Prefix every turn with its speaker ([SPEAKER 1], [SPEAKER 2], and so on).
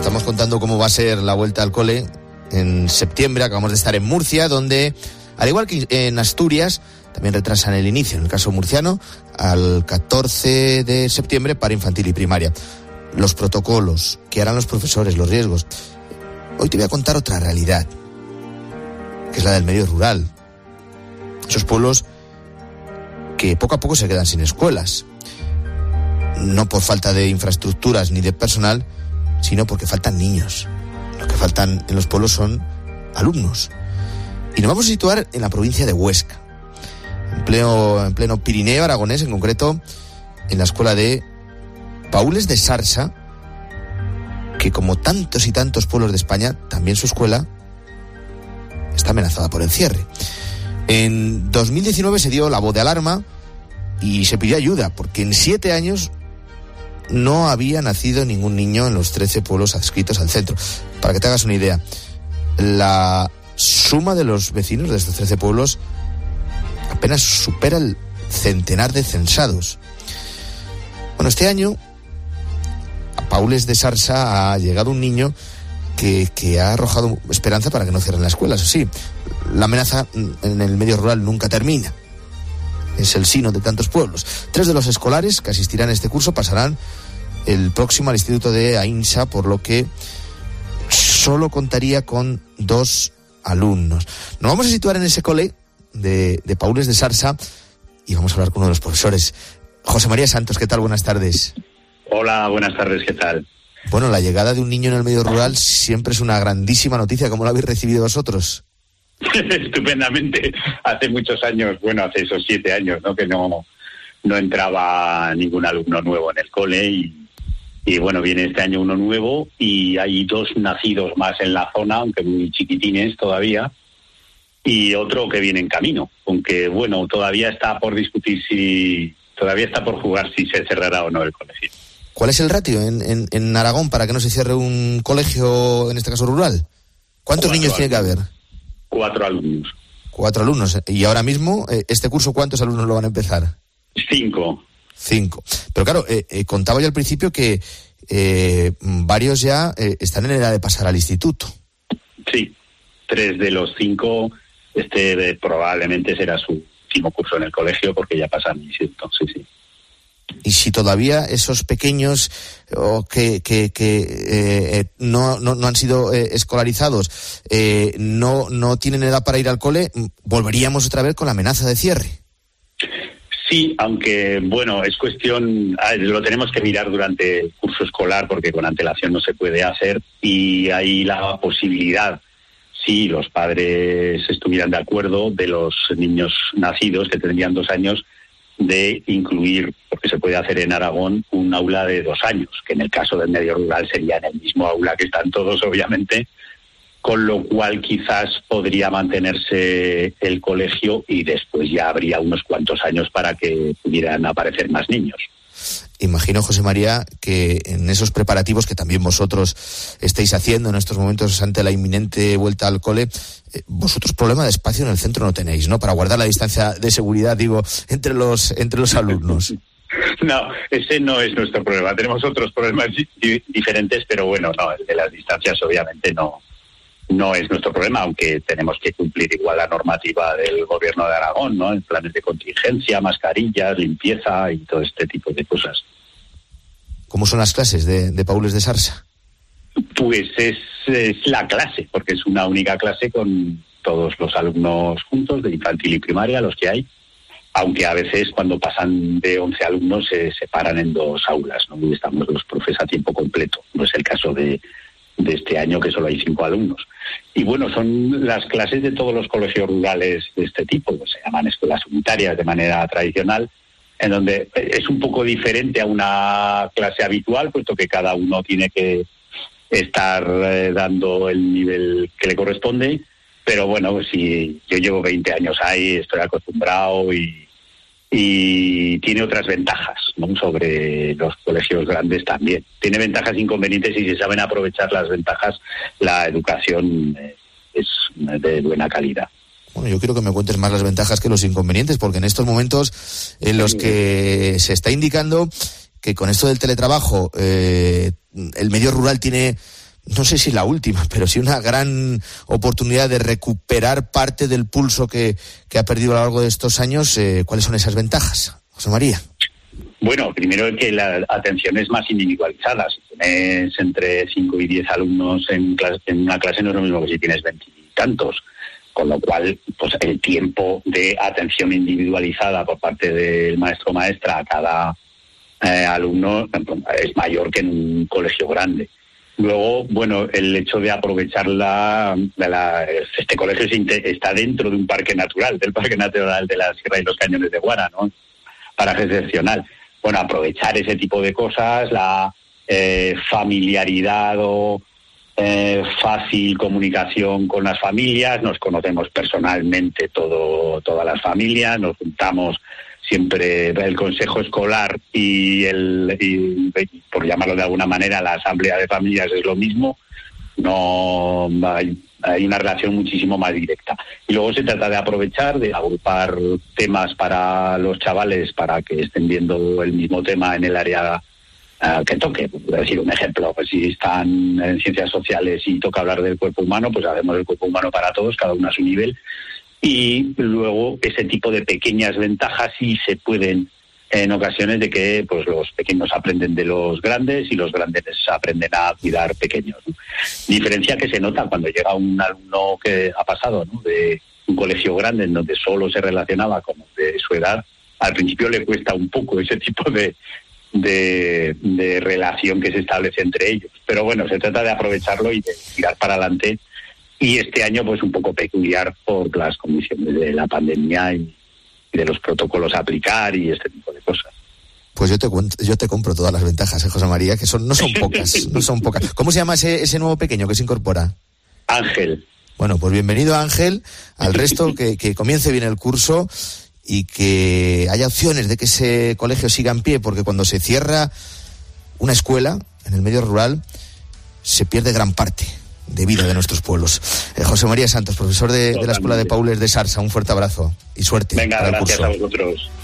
[SPEAKER 1] Estamos contando cómo va a ser la vuelta al cole en septiembre. Acabamos de estar en Murcia, donde, al igual que en Asturias, también retrasan el inicio, en el caso murciano, al 14 de septiembre para infantil y primaria. Los protocolos, qué harán los profesores, los riesgos. Hoy te voy a contar otra realidad, que es la del medio rural. Esos pueblos que poco a poco se quedan sin escuelas. No por falta de infraestructuras ni de personal, sino porque faltan niños. Lo que faltan en los pueblos son alumnos. Y nos vamos a situar en la provincia de Huesca, en pleno Pirineo aragonés, en concreto en la escuela de Paules de Sarsa, que como tantos y tantos pueblos de España, también su escuela está amenazada por el cierre. En 2019 se dio la voz de alarma y se pidió ayuda, porque en 7 años no había nacido ningún niño en los 13 pueblos adscritos al centro. Para que te hagas una idea, la suma de los vecinos de estos 13 pueblos apenas supera el centenar de censados. Bueno, este año a Paules de Sarsa ha llegado un niño que ha arrojado esperanza para que no cierren la escuela. Eso sí, la amenaza en el medio rural nunca termina. Es el sino de tantos pueblos. 3 de los escolares que asistirán a este curso pasarán el próximo al instituto de Ainsa, por lo que solo contaría con 2 alumnos. Nos vamos a situar en ese cole de Paules de Sarsa y vamos a hablar con uno de los profesores. José María Santos, ¿qué tal? Buenas tardes.
[SPEAKER 2] Hola, buenas tardes, ¿qué tal?
[SPEAKER 1] Bueno, la llegada de un niño en el medio rural siempre es una grandísima noticia. ¿Cómo la habéis recibido vosotros?
[SPEAKER 2] Estupendamente. Hace muchos años, bueno, hace esos 7 años, ¿no? Que no entraba ningún alumno nuevo en el cole y bueno, viene este año uno nuevo y hay 2 nacidos más en la zona, aunque muy chiquitines todavía, y otro que viene en camino, aunque bueno, todavía está por discutir todavía está por jugar si se cerrará o no el colegio.
[SPEAKER 1] ¿Cuál es el ratio en Aragón para que no se cierre un colegio, en este caso rural? ¿Cuántos niños tiene que haber?
[SPEAKER 2] 4 alumnos.
[SPEAKER 1] 4 alumnos. ¿Y ahora mismo, este curso, cuántos alumnos lo van a empezar?
[SPEAKER 2] 5.
[SPEAKER 1] 5. Pero claro, contaba yo al principio que varios ya están en edad de pasar al instituto.
[SPEAKER 2] Sí, 3 de los 5, probablemente será su último curso en el colegio porque ya pasan al instituto, sí.
[SPEAKER 1] Y si todavía esos pequeños que no han sido escolarizados no tienen edad para ir al cole, volveríamos otra vez con la amenaza de cierre.
[SPEAKER 2] Sí, aunque bueno, es cuestión, lo tenemos que mirar durante el curso escolar porque con antelación no se puede hacer y hay la posibilidad, si los padres estuvieran de acuerdo, de los niños nacidos que tendrían 2 años, de incluir, porque se puede hacer en Aragón, un aula de 2 años, que en el caso del medio rural sería en el mismo aula que están todos, obviamente, con lo cual quizás podría mantenerse el colegio y después ya habría unos cuantos años para que pudieran aparecer más niños.
[SPEAKER 1] Imagino, José María, que en esos preparativos que también vosotros estáis haciendo en estos momentos ante la inminente vuelta al cole, vosotros problema de espacio en el centro no tenéis, ¿no? Para guardar la distancia de seguridad, digo, entre los alumnos.
[SPEAKER 2] No, ese no es nuestro problema. Tenemos otros problemas diferentes, pero bueno, no, el de las distancias obviamente no es nuestro problema, aunque tenemos que cumplir igual la normativa del gobierno de Aragón, ¿no? En planes de contingencia, mascarillas, limpieza y todo este tipo de cosas.
[SPEAKER 1] ¿Cómo son las clases de Paules de Sarsa?
[SPEAKER 2] Pues es la clase, porque es una única clase con todos los alumnos juntos, de infantil y primaria, los que hay, aunque a veces cuando pasan de 11 alumnos se separan en 2 aulas, ¿no? Y estamos los profes a tiempo completo. No es el caso de este año, que solo hay 5 alumnos. Y bueno, son las clases de todos los colegios rurales de este tipo, se llaman escuelas unitarias de manera tradicional, en donde es un poco diferente a una clase habitual, puesto que cada uno tiene que estar dando el nivel que le corresponde, pero bueno, si yo llevo 20 años ahí, estoy acostumbrado y tiene otras ventajas, ¿no? Sobre los colegios grandes también. Tiene ventajas e inconvenientes y si saben aprovechar las ventajas, la educación es de buena calidad.
[SPEAKER 1] Bueno, yo quiero que me cuentes más las ventajas que los inconvenientes, porque en estos momentos en los que se está indicando que con esto del teletrabajo el medio rural tiene no sé si la última, pero sí una gran oportunidad de recuperar parte del pulso que ha perdido a lo largo de estos años. ¿Cuáles son esas ventajas, José María?
[SPEAKER 2] Bueno, primero que la atención es más individualizada. Si tienes entre 5 y 10 alumnos en una clase no es lo mismo que si tienes 20 y tantos. Con lo cual, pues el tiempo de atención individualizada por parte del maestro o maestra a cada alumno es mayor que en un colegio grande. Luego, bueno, el hecho de aprovechar este colegio está dentro de un parque natural, del Parque Natural de la Sierra y los Cañones de Guara, ¿no? Paraje excepcional. Bueno, aprovechar ese tipo de cosas, la familiaridad o fácil comunicación con las familias. Nos conocemos personalmente todas las familias, nos juntamos siempre el consejo escolar y por llamarlo de alguna manera, la asamblea de familias es lo mismo. No hay una relación muchísimo más directa. Y luego se trata de aprovechar, de agrupar temas para los chavales para que estén viendo el mismo tema en el área que toque. Voy a decir un ejemplo, pues si están en ciencias sociales y toca hablar del cuerpo humano, pues hacemos el cuerpo humano para todos, cada uno a su nivel. Y luego ese tipo de pequeñas ventajas sí se pueden en ocasiones de que pues los pequeños aprenden de los grandes y los grandes aprenden a cuidar pequeños, ¿no? Diferencia que se nota cuando llega un alumno que ha pasado, ¿no?, de un colegio grande en donde solo se relacionaba con de su edad. Al principio le cuesta un poco ese tipo de relación que se establece entre ellos. Pero bueno, se trata de aprovecharlo y de tirar para adelante. Y este año pues un poco peculiar por las condiciones de la pandemia y de los protocolos a aplicar y este tipo de cosas.
[SPEAKER 1] Pues yo te compro todas las ventajas, José María, que no son pocas, no son pocas. ¿Cómo se llama ese nuevo pequeño que se incorpora?
[SPEAKER 2] Ángel.
[SPEAKER 1] Bueno, pues bienvenido, Ángel. Al resto, que comience bien el curso y que haya opciones de que ese colegio siga en pie, porque cuando se cierra una escuela en el medio rural se pierde gran parte de vida de nuestros pueblos. José María Santos, profesor de la Escuela de Paules de Sarsa, un fuerte abrazo y suerte.
[SPEAKER 2] Venga, gracias a vosotros.